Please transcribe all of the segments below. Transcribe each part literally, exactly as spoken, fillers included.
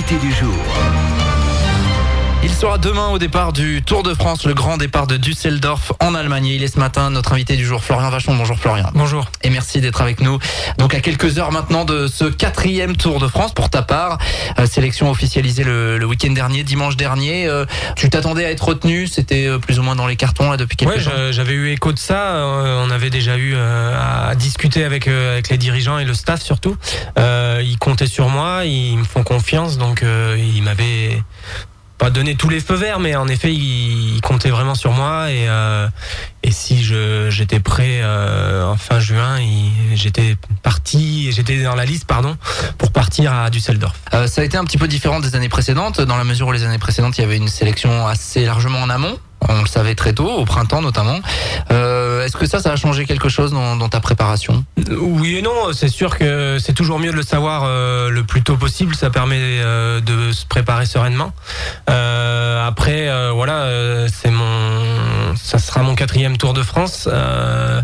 l'invité du jour. Il sera demain au départ du Tour de France, le grand départ de Düsseldorf en Allemagne. Il est ce matin notre invité du jour, Florian Vachon. Bonjour Florian. Bonjour. Et merci d'être avec nous. Donc à quelques heures maintenant de ce quatrième Tour de France pour ta part. Euh, sélection officialisée le, le week-end dernier, dimanche dernier. Euh, tu t'attendais à être retenu, c'était euh, plus ou moins dans les cartons là depuis quelques ouais, temps. Ouais, j'avais eu écho de ça. Euh, on avait déjà eu euh, à discuter avec, euh, avec les dirigeants et le staff surtout. Euh, ils comptaient sur moi, ils me font confiance, donc euh, ils m'avaient pas donné tous les feux verts, mais en effet ils, ils comptaient vraiment sur moi et, euh, et si je, j'étais prêt euh, en fin juin, ils, j'étais parti, j'étais dans la liste pardon pour partir à Düsseldorf. Euh, ça a été un petit peu différent des années précédentes, dans la mesure où les années précédentes il y avait une sélection assez largement en amont. On le savait très tôt, au printemps notamment. Euh, est-ce que ça, ça a changé quelque chose dans, dans ta préparation ? Oui et non, c'est sûr que c'est toujours mieux de le savoir euh, le plus tôt possible. Ça permet euh, de se préparer sereinement. Euh, après, euh, voilà, euh, c'est mon, ça sera mon quatrième Tour de France. Euh,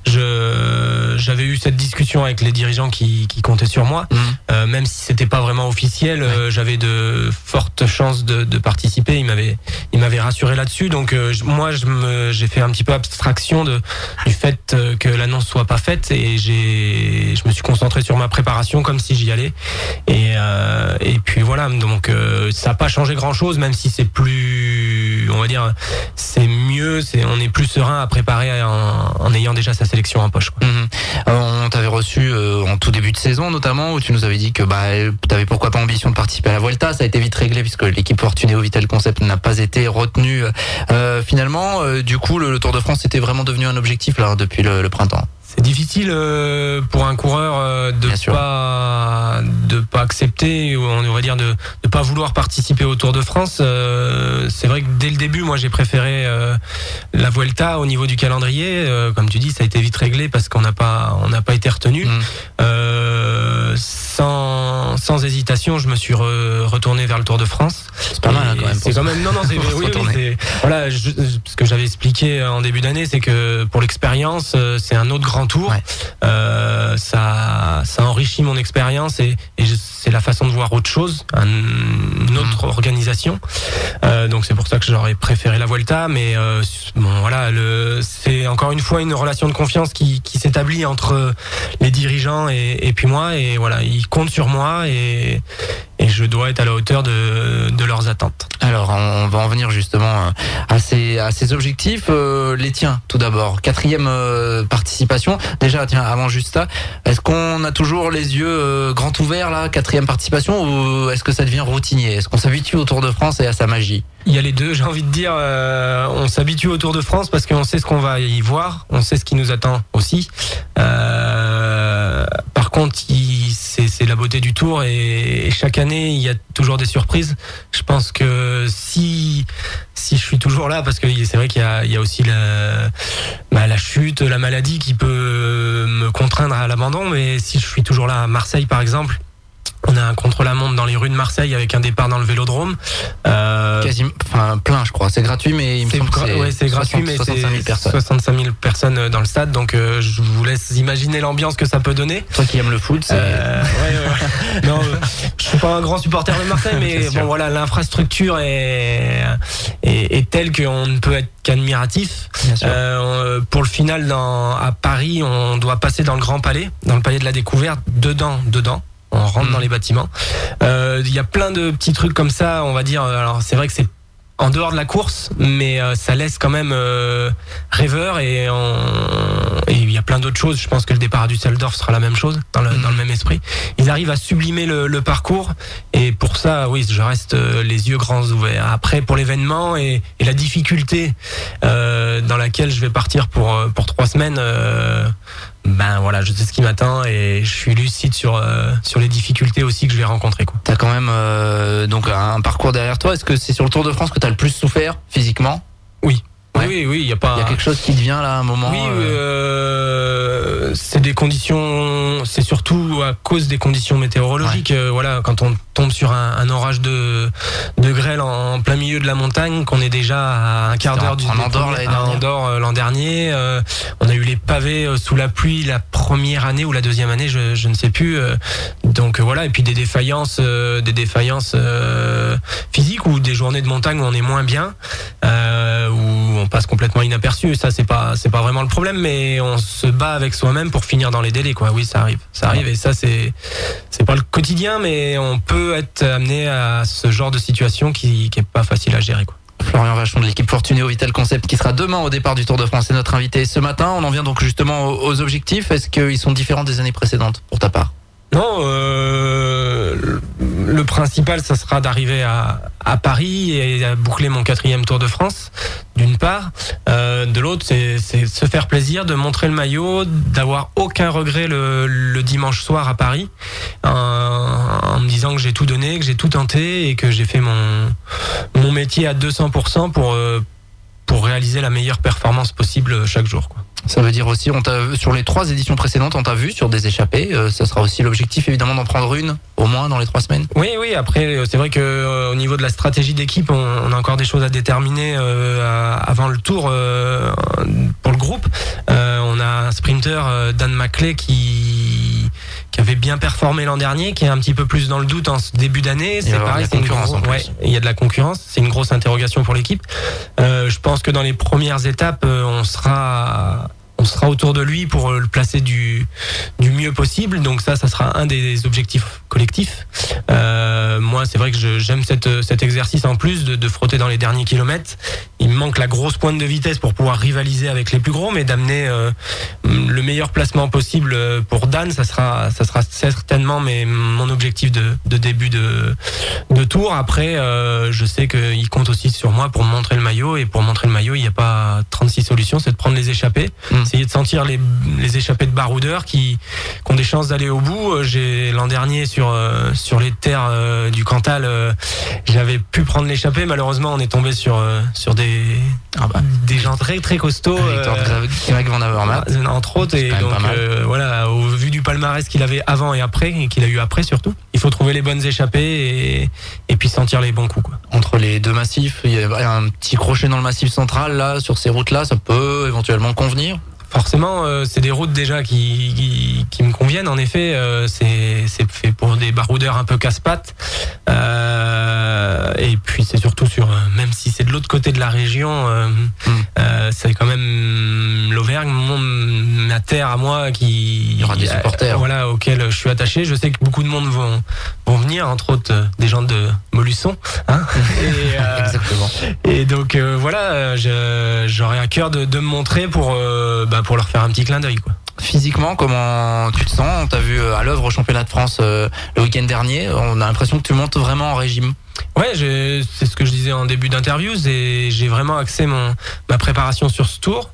je, j'avais eu cette discussion avec les dirigeants qui, qui comptaient sur moi, mmh. euh, même si c'était pas vraiment officiel. Ouais. Euh, j'avais de fortes chances de, de participer. Ils m'avaient, ils m'avaient rassuré là-dessus. Donc euh, moi, je me, j'ai fait un petit peu abstraction de du fait que l'annonce soit pas faite et j'ai, je me suis concentré sur ma préparation comme si j'y allais. Et euh, et puis voilà. Donc euh, ça n'a pas changé grand-chose, même si c'est plus, on va dire, c'est mieux. C'est, on est plus serein à préparer en, en ayant déjà sa sélection en poche, quoi. Mmh. Alors, on t'avait reçu euh, en tout début de saison notamment, où tu nous avais dit que bah t'avais pourquoi pas ambition de participer à la Vuelta. Ça a été vite réglé puisque l'équipe Fortunéo Vital Concept n'a pas été retenue. Euh, finalement, euh, du coup, le, le Tour de France était vraiment devenu un objectif là depuis le, le printemps. C'est difficile euh, pour un coureur euh, de Bien pas sûr. de pas accepter, ou on va dire de de pas vouloir participer au Tour de France. Euh, c'est vrai que dès le début, moi, j'ai préféré euh, la Vuelta au niveau du calendrier. Euh, comme tu dis, ça a été vite réglé parce qu'on n'a pas on n'a pas été retenu. Mmh. Euh, sans sans hésitation, je me suis re, retourné vers le Tour de France. C'est pas mal hein, quand même. C'est quand même non non c'est oui, oui, c'est, voilà je, ce que j'avais expliqué en début d'année, c'est que pour l'expérience, c'est un autre grand tour. Ouais. Euh, ça, ça enrichit mon expérience et, et je, c'est la façon de voir autre chose, un, une autre mmh. organisation. Euh, donc c'est pour ça que j'aurais préféré la Vuelta. Mais euh, bon, voilà, le, c'est encore une fois une relation de confiance qui, qui s'établit entre les dirigeants et, et puis moi. Et voilà, ils comptent sur moi et, et je dois être à la hauteur de, de leurs attentes. Alors, on va en venir justement à ces, à ces objectifs. Euh, les tiens, tout d'abord. Quatrième euh, participation. Déjà, tiens, avant juste ça, est-ce qu'on a toujours les yeux euh, grands ouverts là, quatrième participation, ou est-ce que ça devient routinier ? Est-ce qu'on s'habitue au Tour de France et à sa magie ? Il y a les deux, j'ai envie de dire. Euh, on s'habitue au Tour de France parce qu'on sait ce qu'on va y voir, on sait ce qui nous attend aussi. Euh, par contre, il, c'est, c'est la beauté du Tour et, et chaque année, il y a toujours des surprises. Je pense que si si je suis toujours là, parce que c'est vrai qu'il y a, il y a aussi la, bah, la chute, la maladie qui peut me contraindre à l'abandon, mais si je suis toujours là à Marseille, par exemple, on a un contre-la-montre dans les rues de Marseille avec un départ dans le Vélodrome. Euh, Quasiment, enfin plein, je crois. C'est gratuit, mais il me c'est semble que c'est, ouais, c'est gratuit, mais soixante-cinq mille personnes. soixante-cinq mille personnes dans le stade, donc euh, je vous laisse imaginer l'ambiance que ça peut donner. Toi qui aimes le foot, c'est. Euh, ouais, ouais. Non, euh, je suis pas un grand supporter de Marseille, mais bon voilà, l'infrastructure est, est est telle qu'on ne peut être qu'admiratif. Euh, pour le final, dans à Paris, on doit passer dans le Grand Palais, dans le Palais de la Découverte, dedans, dedans. On rentre mmh. dans les bâtiments. Il euh, y a plein de petits trucs comme ça, on va dire. Alors c'est vrai que c'est en dehors de la course, mais euh, ça laisse quand même euh, rêveur et il y a plein d'autres choses. Je pense que le départ à Düsseldorf sera la même chose, dans le, mmh. dans le même esprit. Ils arrivent à sublimer le, le parcours et pour ça, oui, je reste euh, les yeux grands ouverts. Après, pour l'événement et, et la difficulté euh, dans laquelle je vais partir pour pour trois semaines. Euh, Ben voilà, je sais ce qui m'attend et je suis lucide sur euh, sur les difficultés aussi que je vais rencontrer, quoi. T'as quand même euh, donc un parcours derrière toi. Est-ce que c'est sur le Tour de France que t'as le plus souffert physiquement ? Oui. Ouais. ouais. oui, oui, il y a pas. Il y a quelque chose qui devient là à un moment. Oui, euh, c'est des conditions. C'est surtout à cause des conditions météorologiques. Ouais. Euh, voilà, quand on tombe sur un, un orage de de grêle en plein milieu de la montagne, qu'on est déjà à un quart d'heure du en Andorre l'année dernière. Andorre euh, l'an dernier. Euh, on a eu les pavés euh, sous la pluie la première année ou la deuxième année, je, je ne sais plus. Euh, donc euh, voilà, et puis des défaillances, euh, des défaillances euh, physiques ou des journées de montagne où on est moins bien, euh, où on passe complètement inaperçu. Ça c'est pas c'est pas vraiment le problème, mais on se bat avec soi-même pour finir dans les délais, quoi. Oui, ça arrive, ça arrive, et ça c'est c'est pas le quotidien, mais on peut être amené à ce genre de situation qui qui est pas facile à gérer, quoi. Florian Vachon de l'équipe Fortunéo Vital Concept qui sera demain au départ du Tour de France, est notre invité ce matin. On en vient donc justement aux objectifs. Est-ce qu'ils sont différents des années précédentes pour ta part? Non, euh, le principal, ça sera d'arriver à, à Paris et à boucler mon quatrième Tour de France, d'une part. Euh, de l'autre, c'est, c'est se faire plaisir, de montrer le maillot, d'avoir aucun regret le, le dimanche soir à Paris, en, en me disant que j'ai tout donné, que j'ai tout tenté et que j'ai fait mon, mon métier à deux cents pour cent pour, euh, pour réaliser la meilleure performance possible chaque jour, quoi. Ça veut dire aussi, on t'a, sur les trois éditions précédentes, on t'a vu sur des échappées. Euh, ça sera aussi l'objectif, évidemment, d'en prendre une, au moins, dans les trois semaines. Oui, oui. Après, c'est vrai que euh, au niveau de la stratégie d'équipe, on, on a encore des choses à déterminer euh, avant le tour euh, pour le groupe. Euh, on a un sprinter, euh, Dan Maclay, qui qui avait bien performé l'an dernier, qui est un petit peu plus dans le doute en ce début d'année. C'est pareil, c'est une grosse, ouais, il y a de la concurrence. C'est une grosse interrogation pour l'équipe. Euh, je pense que dans les premières étapes, euh, on sera on sera autour de lui pour le placer du du mieux possible. Donc ça, ça sera un des objectifs collectifs. Euh, moi, c'est vrai que je, j'aime cette, cet exercice en plus de, de frotter dans les derniers kilomètres. Il me manque la grosse pointe de vitesse pour pouvoir rivaliser avec les plus gros, mais d'amener euh, le meilleur placement possible pour Dan, ça sera, ça sera certainement mais mon objectif de, de début de, de tour. Après, euh, je sais qu'il compte aussi sur moi pour montrer le maillot, et pour montrer le maillot, il n'y a pas trente-six solutions, c'est de prendre les échappées, mmh. essayer de sentir les, les échappées de baroudeurs qui, qui ont des chances d'aller au bout. J'ai l'an dernier sur euh, sur les terres euh, du Cantal, euh, j'avais pu prendre l'échappée. Malheureusement, on est tombé sur euh, sur des ah bah. des gens très très costauds. Victor euh, Greg Van Avermaet, entre autres, et donc euh, voilà, au vu du palmarès qu'il avait avant et après, et qu'il a eu après surtout, il faut trouver les bonnes échappées et et puis sentir les bons coups, quoi. Entre les deux massifs, il y a un petit crochet dans le massif central là, sur ces routes là, ça peut éventuellement convenir. Forcément, euh, c'est des routes déjà qui, qui, qui me conviennent. En effet, euh, c'est, c'est fait pour des baroudeurs un peu casse-pattes. Euh, et puis c'est surtout sur, même si c'est de l'autre côté de la région, euh, mm. euh, c'est quand même l'Auvergne, mon, ma terre à moi, qui il y aura des supporters, euh, voilà, auxquels je suis attaché. Je sais que beaucoup de monde vont vont venir, entre autres euh, des gens de Molusson, hein. Et, euh, exactement. Et donc euh, voilà, je, j'aurais à cœur de, de me montrer pour euh, bah, pour leur faire un petit clin d'œil, quoi. Physiquement, comment tu te sens? On t'a vu à l'œuvre au championnat de France euh, le week-end dernier. On a l'impression que tu montes vraiment en régime. Ouais, j'ai, c'est ce que je disais en début d'interview. C'est, j'ai vraiment axé mon ma préparation sur ce tour,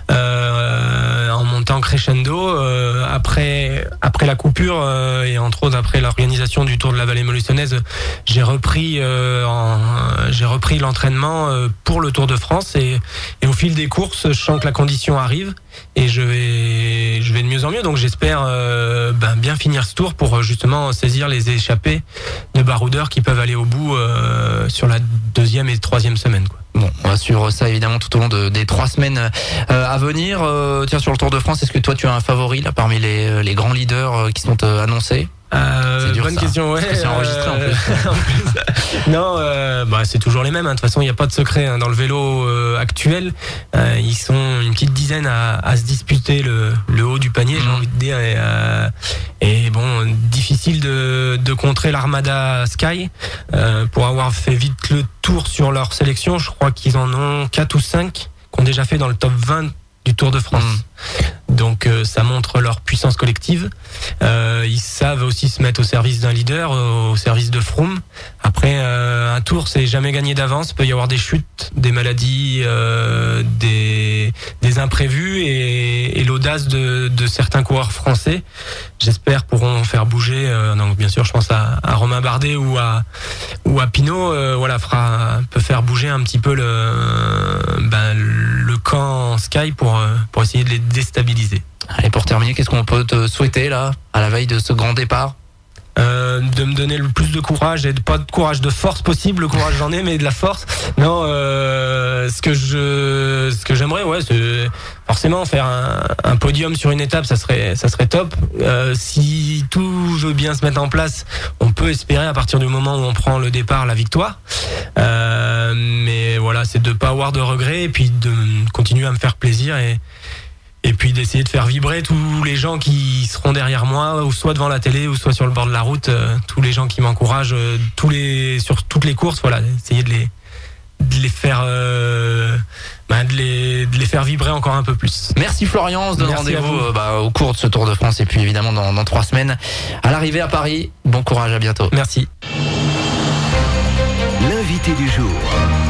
euh, en montant crescendo. Euh, après après la coupure euh, et entre autres après l'organisation du Tour de la Vallée Molussonaise, j'ai repris euh, en, j'ai repris l'entraînement euh, pour le Tour de France, et et au fil des courses, je sens que la condition arrive et je vais je vais de mieux en mieux. Donc j'espère euh, ben, bien finir ce tour pour justement saisir les échappées de baroudeurs qui peuvent aller au bout euh, sur la deuxième et troisième semaine, quoi. Bon, on va suivre ça évidemment tout au long de, des trois semaines euh, à venir. Euh, tiens, sur le Tour de France, est-ce que toi tu as un favori là parmi les, les grands leaders euh, qui sont euh, annoncés? Euh, dur, bonne ça. question, ouais. Parce que c'est enregistré euh, en plus. en plus. Non, euh, bah c'est toujours les mêmes, hein. De toute façon, il n'y a pas de secret, hein. Dans le vélo euh, actuel, euh, ils sont une petite dizaine à, à se disputer le, le haut du panier, mmh. j'ai envie de dire. Et, euh, et bon, difficile de, de contrer l'Armada Sky euh, pour avoir fait vite le tour sur leur sélection. Je crois qu'ils en ont quatre ou cinq qui ont déjà fait dans le top vingt du Tour de France. Mmh. Donc euh, ça montre leur puissance collective. Euh, ils savent aussi se mettre au service d'un leader, au service de Froome. Après, euh, un tour, c'est jamais gagné d'avance. Il peut y avoir des chutes, des maladies, euh, des, des imprévus, et, et l'audace de, de certains coureurs français, j'espère, pourront faire bouger. Euh, donc bien sûr, je pense à, à Romain Bardet ou à où à Pinot, euh, voilà, fera, peut faire bouger un petit peu le, ben, le camp Sky pour, pour essayer de les déstabiliser. Et pour terminer, qu'est-ce qu'on peut te souhaiter là, à la veille de ce grand départ ? Euh, de me donner le plus de courage et de, pas de courage de force possible, le courage j'en ai mais de la force. Non, euh, ce que je, ce que j'aimerais, ouais, c'est forcément faire un, un podium sur une étape, ça serait, ça serait top. Euh, si tout veut bien se mettre en place, on peut espérer à partir du moment où on prend le départ la victoire. Euh, mais voilà, c'est de pas avoir de regrets et puis de continuer à me faire plaisir et Et puis d'essayer de faire vibrer tous les gens qui seront derrière moi, ou soit devant la télé, ou soit sur le bord de la route, euh, tous les gens qui m'encouragent, euh, tous les sur toutes les courses, voilà, essayer de les de les faire, euh, bah, de les de les faire vibrer encore un peu plus. Merci Florian, on se donne Merci rendez-vous euh, bah, au cours de ce Tour de France et puis évidemment dans, dans trois semaines à l'arrivée à Paris. Bon courage, à bientôt. Merci. L'invité du jour.